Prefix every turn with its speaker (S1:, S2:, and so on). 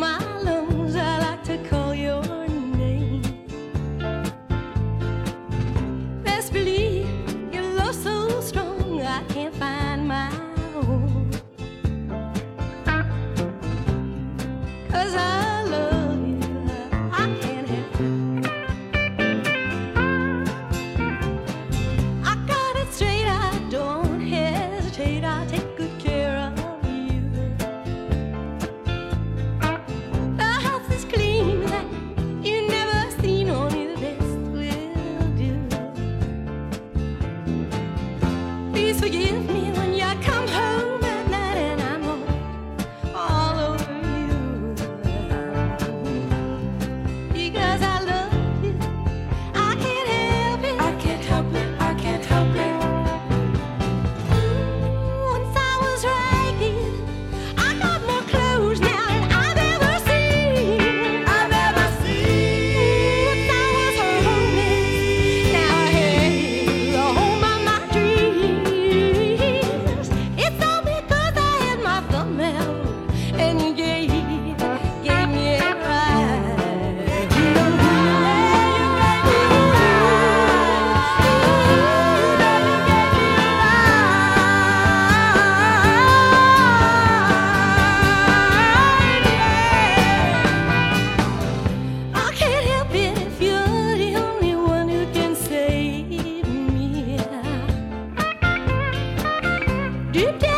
S1: my lungs, I like to call your name. Best believe your love so strong, I can't find my own. 'Cause I love you, I can't help it. I got it straight, I don't hesitate, I take good care of you. The house is clean, that you never seen, only the best will do. Please forgive me when you come home at night and I'm all over you. Because I love you, I can't help it.
S2: I can't help it, I can't help it.
S1: Once I was ragged, I got more clothes now than I've ever seen.
S2: I've never seen.
S1: Once I was homeless, now I have the home of my dreams. It's all because I had my thumb out and you gave me a ride. You gave me a I can't help it if you're the only one who can save me. Deep down